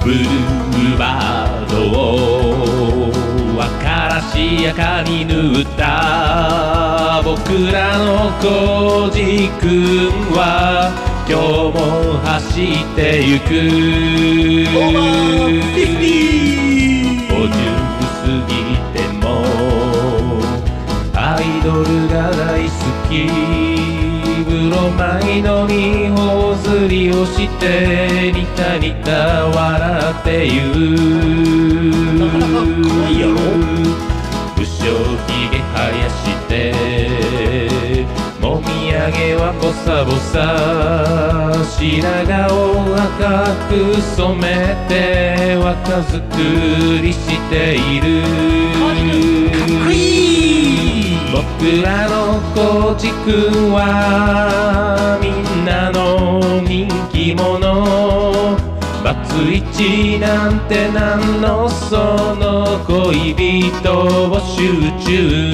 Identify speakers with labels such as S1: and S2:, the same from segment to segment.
S1: ブルーバードをからしやかに塗った僕らのコージくんは今日も走ってゆく。50過ぎてもアイドルが大好き。ブロマイドに頬ずりをしてニタニタ笑ってゆく。なかなかかっこいいやろ。不精ひげ生やしてもみあげはボサボサ白髪を赤く染めて若作りしている。かっこいい。僕らのコージくんはみんなの人気者。バツイチなんてなんのその恋人を集中。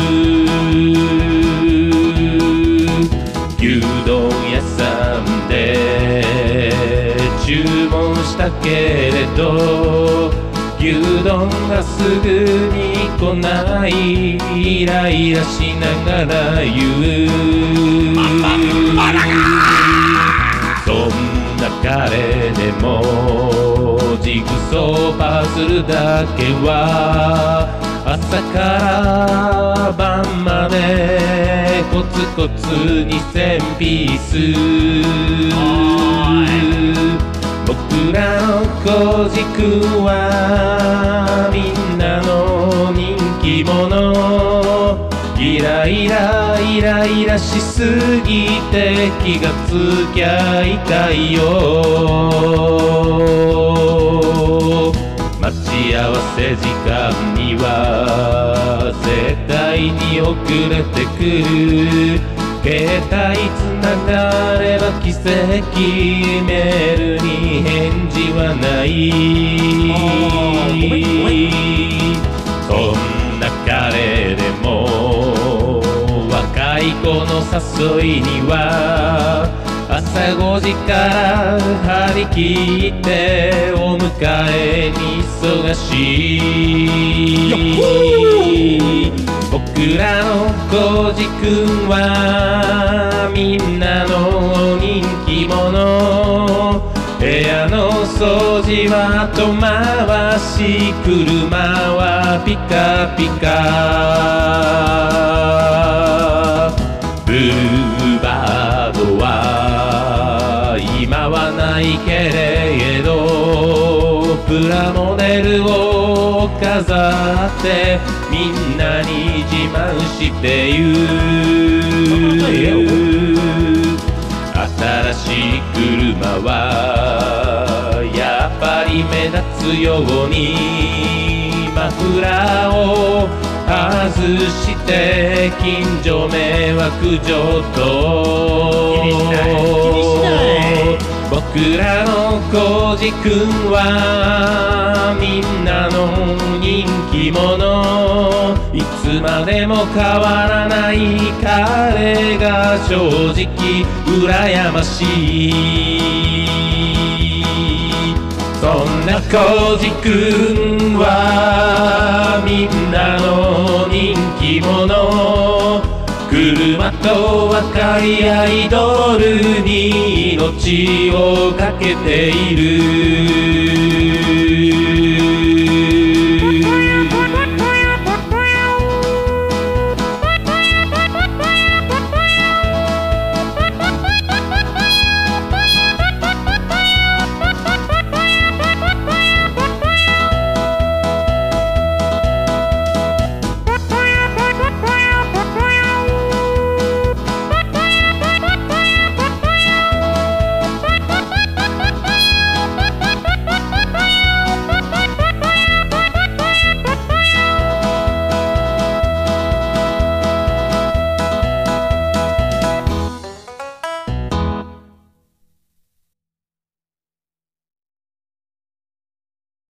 S1: 牛丼屋さんで注文したけれど牛丼がすぐに来ない。イライラしながら言う。そんな彼でもジグソーパズルだけは朝から晩までコツコツに1000ピース。僕らのコージくんはみんなの人気者。イライライライラしすぎて気がつきゃ痛いよ。待ち合わせ時間には絶対に遅れてくる。携帯つながれば奇跡メールに返事はない。そんな彼でも若い子の誘いには朝5時から張り切ってお迎えに忙しい。僕らのコージくんはみんなの人気者。部屋の掃除は後回し車はピカピカ。ブルーバードは今はないけれどプラモデルを飾ってみんなに自慢してゆく。新しい車はやっぱり目立つようにマフラーを外して近所迷惑除と。僕らのコージくんはみんなの人気者。いつまでも変わらない彼が正直羨ましい。そんなコージくんはみんなの人気者。車と若いアイドルに命をかけている。